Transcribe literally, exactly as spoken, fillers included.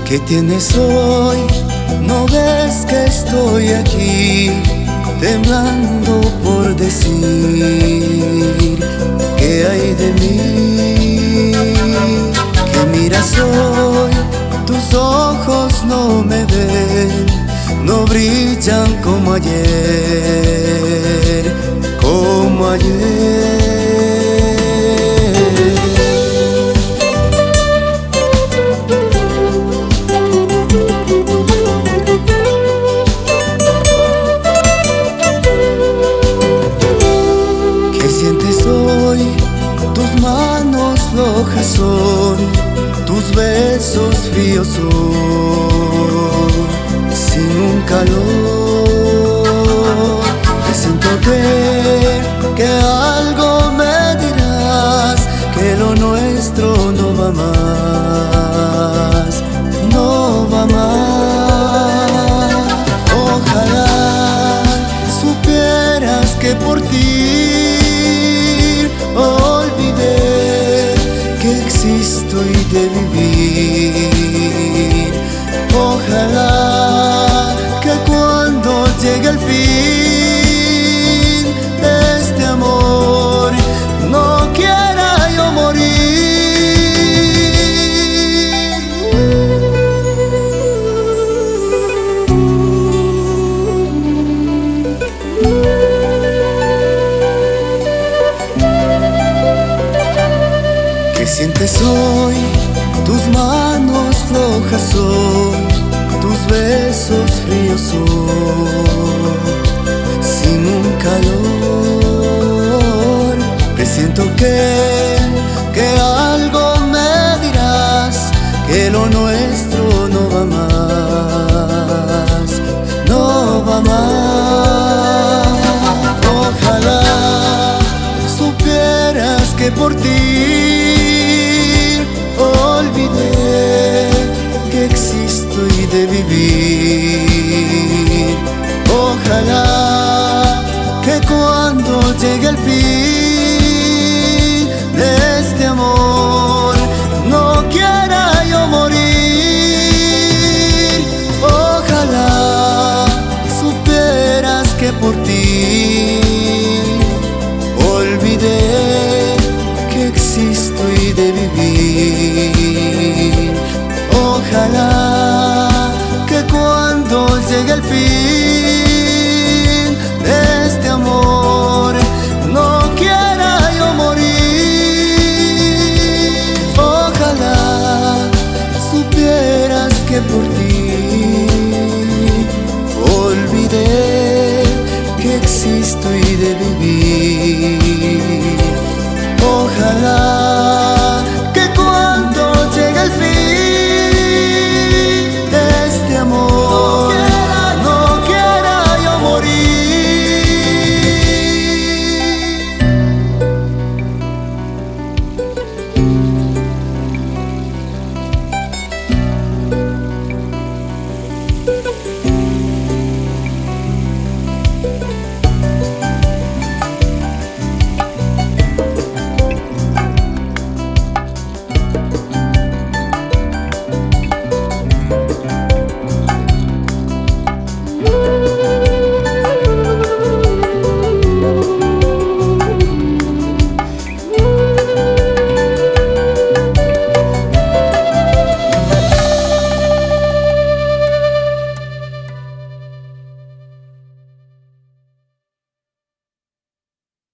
¿Qué tienes hoy? ¿No ves que estoy aquí, temblando por decir qué hay de mí? ¿Qué miras hoy? Tus ojos no me ven, no brillan como ayer, como ayer. Tus manos flojas son, tus besos fríos son, sin un calor. Presiento que, que algo me dirás, que lo nuestro no va más, no va más. Ojalá supieras que por ti olvidé que existo y de vivir. Ojalá que cuando llegue el fin de este amor no quiera yo morir. ¿Qué sientes hoy? Tus manos flojas son, tus besos fríos son, sin un calor. Presiento que, que algo me dirás, que lo nuestro no va más, no va más. Ojalá supieras que por ti olvidé que existo y de vivir.